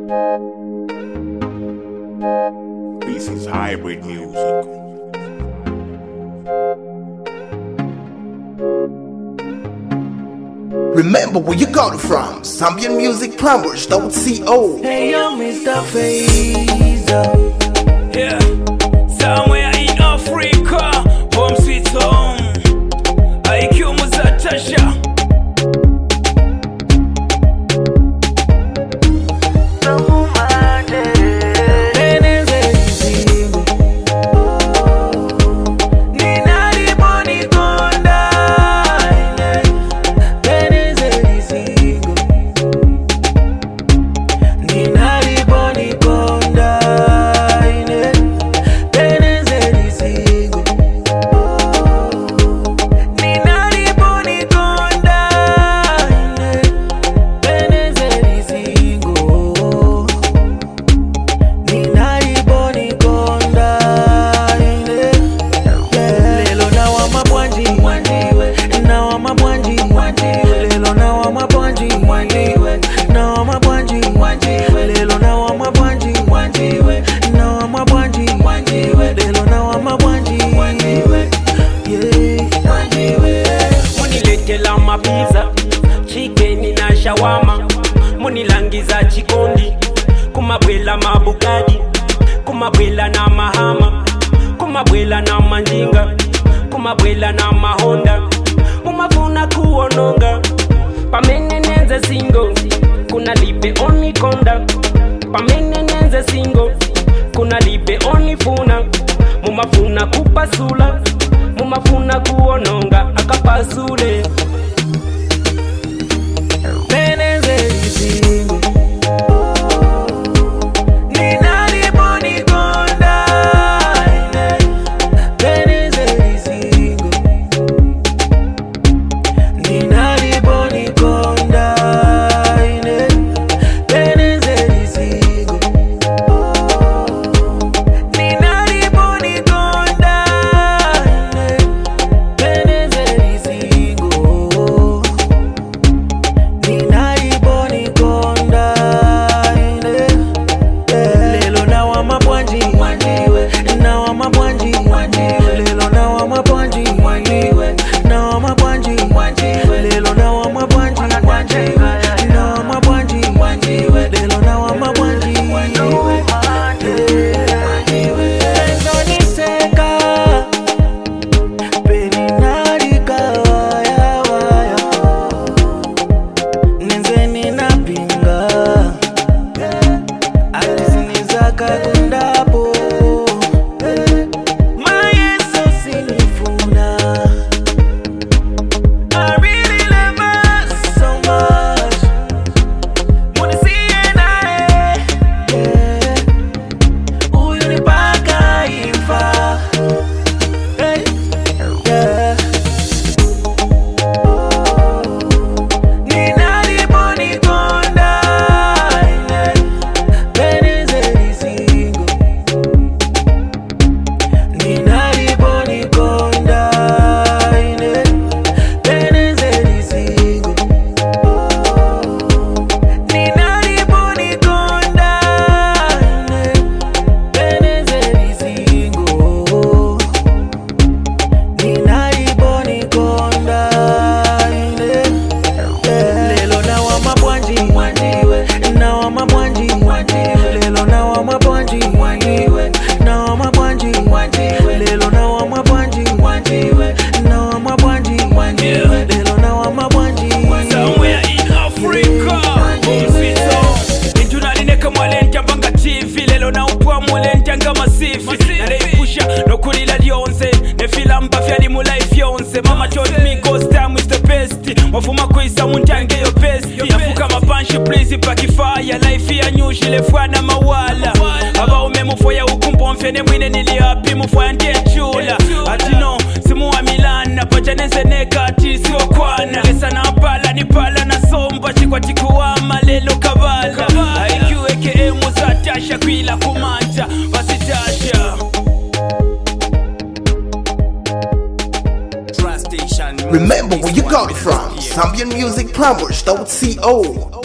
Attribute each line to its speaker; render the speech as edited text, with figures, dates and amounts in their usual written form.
Speaker 1: This is hybrid music.
Speaker 2: Remember where you got it from. ZambianMusicPlumbers.co.
Speaker 3: Hey yo, Mr. Fazer.
Speaker 4: Yeah, somewhere in Africa, home sweet home. IQ Muzatasha. Chicken na shawama munilangiza chikondi kumabwela mabukadi kumabwela na mahama kumabwela na manjinga kumabwela na mahonda umafuna kuononga pamenenenze singo kuna lipe oni konda pamenenenze singo kuna lipe oni funa mumafuna kupasula mumafuna kuononga akapasule Mama told me cause time is the best. Wafuma kwisa munjange yo best. Nafuka mapanshi please paki fire. Life ya nyushi lefwana mawala. Aba umemu foya ukumpo mfene mwine nili happy mufoya ndiye chula. Ati no simu wa Milana pajanese neka ati siwa kwana. Lesa na pala ni pala na somba chikwa chikuwa malelo kabala. IQ aka Muzatasha kwila kumanja Basitasha.
Speaker 2: Remember where you got it from. ZambianMusicPlumbers.co.